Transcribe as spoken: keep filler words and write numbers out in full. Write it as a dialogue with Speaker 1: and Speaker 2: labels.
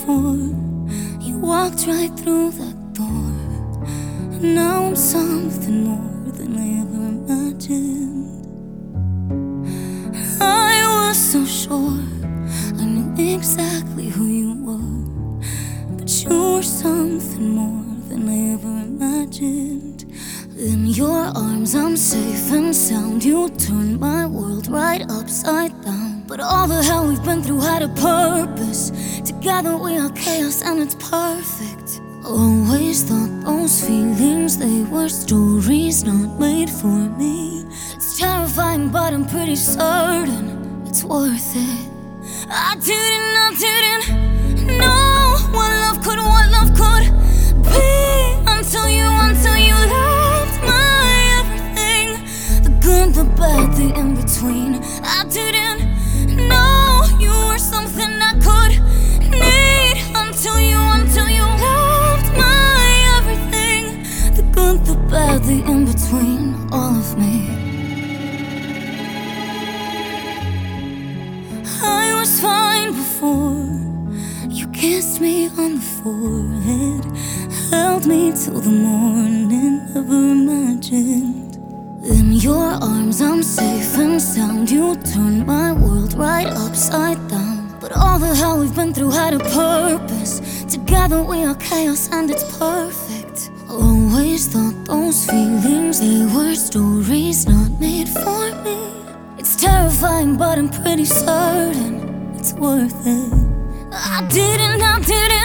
Speaker 1: before. You walked right through that door, and now I'm something more than I ever imagined. I was so sure I knew exactly who you were, but you were something more than I ever imagined. In your arms I'm safe and sound. You turned my world right upside down. But all the hell we've been through had a purpose. Together we are chaos and it's perfect. Always thought those feelings, they were stories not made for me. It's terrifying but I'm pretty certain it's worth it. I didn't, I didn't know what love could, what love could be, until you, until you loved my everything. The good, the bad, the in-between. I didn't know you were something I could need, until you, until you loved my everything. The good, the bad, the in-between, all of me. I was fine before. You kissed me on the forehead, held me till the morning, never imagined. In your arms I'm safe and sound. You turned my world right upside down. But all the hell we've been through had a purpose. Together we are chaos and it's perfect. Always thought those feelings, they were stories not made for me. It's terrifying but I'm pretty certain it's worth it. I didn't, I didn't